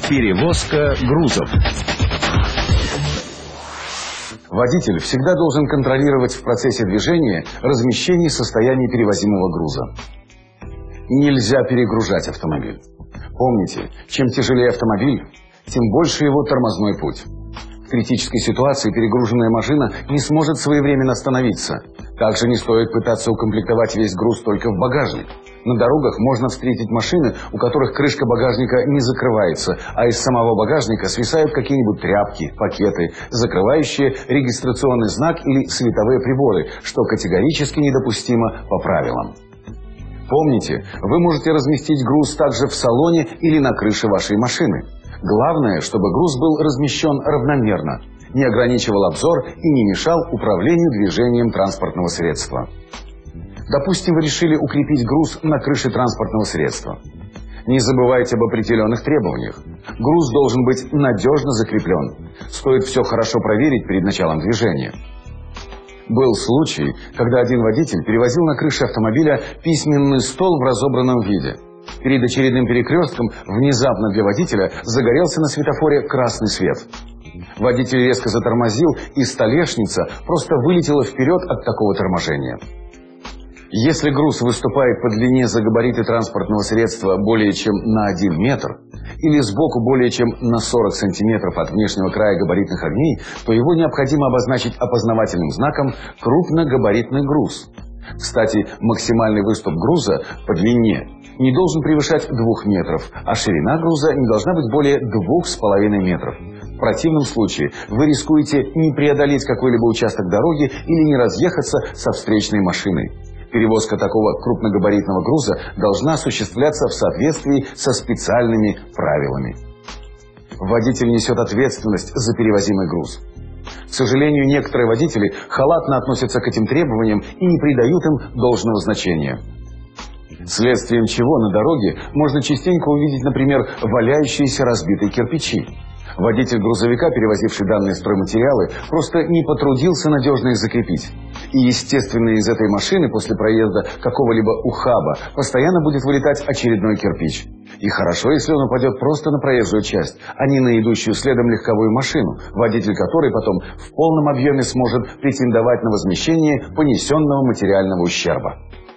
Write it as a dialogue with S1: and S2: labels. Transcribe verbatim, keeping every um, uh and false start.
S1: Перевозка грузов.
S2: Водитель всегда должен контролировать в процессе движения размещение и состояние перевозимого груза. Нельзя перегружать автомобиль. Помните, чем тяжелее автомобиль, тем больше его тормозной путь. В критической ситуации перегруженная машина не сможет своевременно остановиться. Также не стоит пытаться укомплектовать весь груз только в багажник. На дорогах можно встретить машины, у которых крышка багажника не закрывается, а из самого багажника свисают какие-нибудь тряпки, пакеты, закрывающие регистрационный знак или световые приборы, что категорически недопустимо по правилам. Помните, вы можете разместить груз также в салоне или на крыше вашей машины. Главное, чтобы груз был размещен равномерно, не ограничивал обзор и не мешал управлению движением транспортного средства. Допустим, вы решили укрепить груз на крыше транспортного средства. Не забывайте об определенных требованиях. Груз должен быть надежно закреплен. Стоит все хорошо проверить перед началом движения. Был случай, когда один водитель перевозил на крыше автомобиля письменный стол в разобранном виде. Перед очередным перекрестком внезапно для водителя загорелся на светофоре красный свет. Водитель резко затормозил, и столешница просто вылетела вперед от такого торможения. Если груз выступает по длине за габариты транспортного средства более чем на один метр или сбоку более чем на сорок сантиметров от внешнего края габаритных огней, то его необходимо обозначить опознавательным знаком «крупногабаритный груз». Кстати, максимальный выступ груза по длине не должен превышать двух метров, а ширина груза не должна быть более двух с половиной метров. В противном случае вы рискуете не преодолеть какой-либо участок дороги или не разъехаться со встречной машиной. Перевозка такого крупногабаритного груза должна осуществляться в соответствии со специальными правилами. Водитель несет ответственность за перевозимый груз. К сожалению, некоторые водители халатно относятся к этим требованиям и не придают им должного значения. Следствием чего на дороге можно частенько увидеть, например, валяющиеся разбитые кирпичи. Водитель грузовика, перевозивший данные стройматериалы, просто не потрудился надежно их закрепить. И, естественно, из этой машины после проезда какого-либо ухаба постоянно будет вылетать очередной кирпич. И хорошо, если он упадет просто на проезжую часть, а не на идущую следом легковую машину, водитель которой потом в полном объеме сможет претендовать на возмещение понесенного материального ущерба.